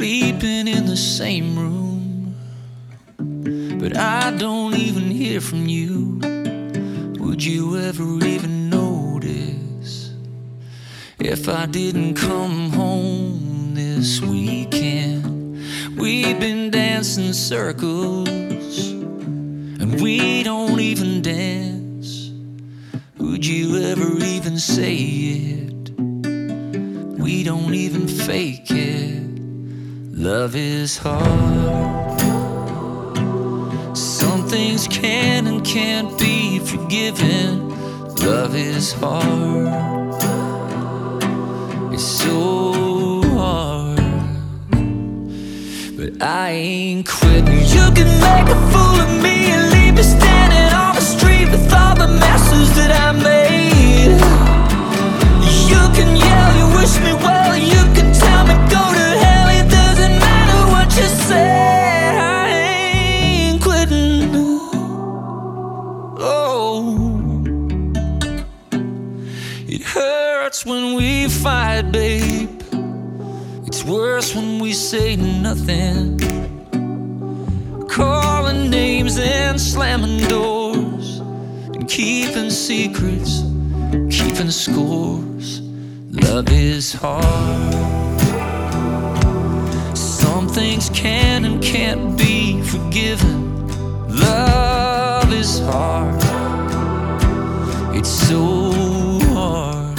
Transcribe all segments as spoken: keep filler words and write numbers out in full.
sleeping in the same room, but I don't even hear from you. Would you ever even notice if I didn't come home this weekend? We've been dancing circles and we don't even dance. Would you ever even say it? We don't even fake it. Love is hard. Some things can and can't be forgiven. Love is hard. It's so hard. But I ain't quitting. You can make a fool of me and leave me standing on the street with all the messes that I made. You can yell, you wish me well, you can tell me go to hell. It doesn't matter what you say, I ain't quitting. Oh, it hurts when we fight, babe. It's worse when we say nothing, calling names and slamming doors, and keeping secrets, keeping scores. Love is hard. Some things can and can't be forgiven. Love is hard. It's so hard.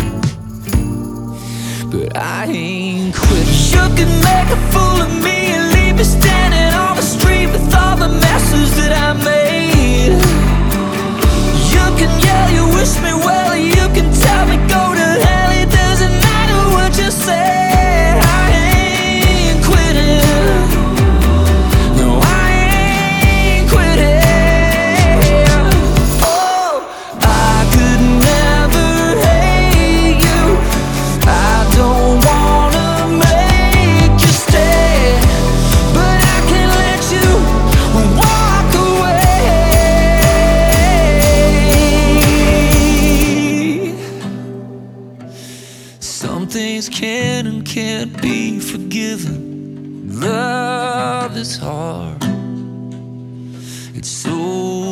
But I ain't quitting. You can make a fool of me and leave me standing on the street with all the messes that I made. You can yell, you wish me well, you can tell me go to hell. It doesn't matter what you say, I ain't quitting. No, I ain't quitting. Oh, I could never hate you. I don't wanna make you stay, but I can't let you walk away. Some things can and can't be forgiven. Love is hard. It's so